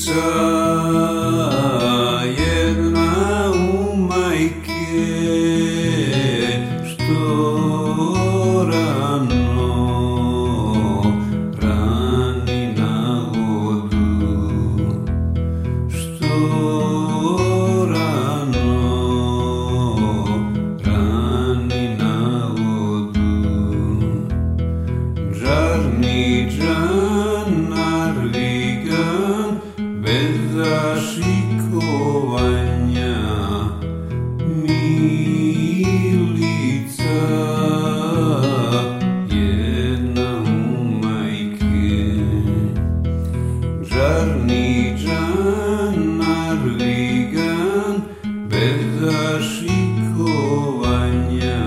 jedna u majke, što rano rani na vodu, što rano rani na vodu. Žarni džanar vigan bez zašikovanja, milica jedna u majke. Žarni džanar vigan bez zašikovanja,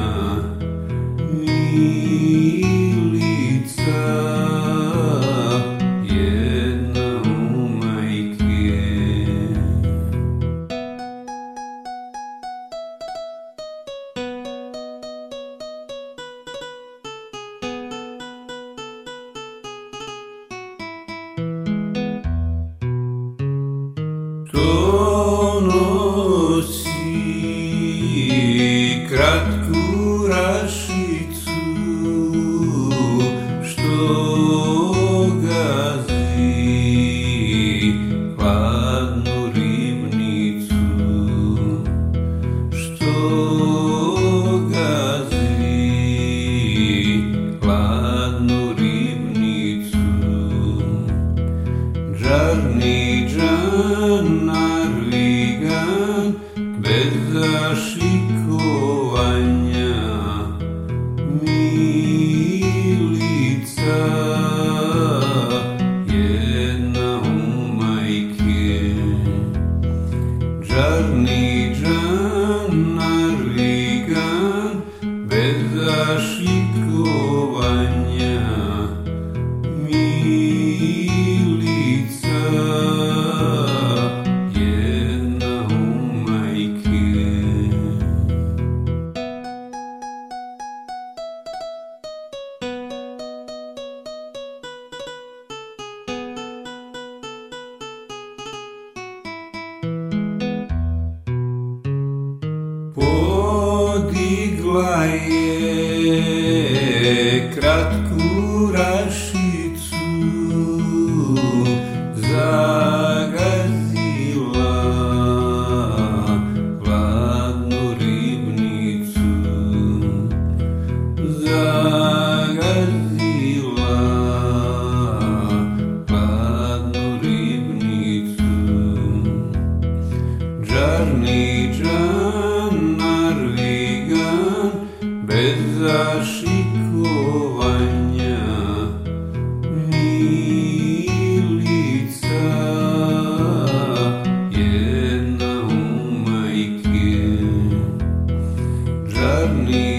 milica jedna u majke. Što nosi kratku rašicu, što gazi hladnu ribnicu, što gazi hladnu ribnicu. Žarni džanar vigan bez zašikovanja, milica jedna u majke. Žarni džanar vigan bez zašikovanja, milica jedna u majke. Podigla je kratku rašicu, zagazila hladnu ribnicu, zagazila hladnu ribnicu. Žarni džanar vigan bez zašikovanja, milica jedna u majke. Žarni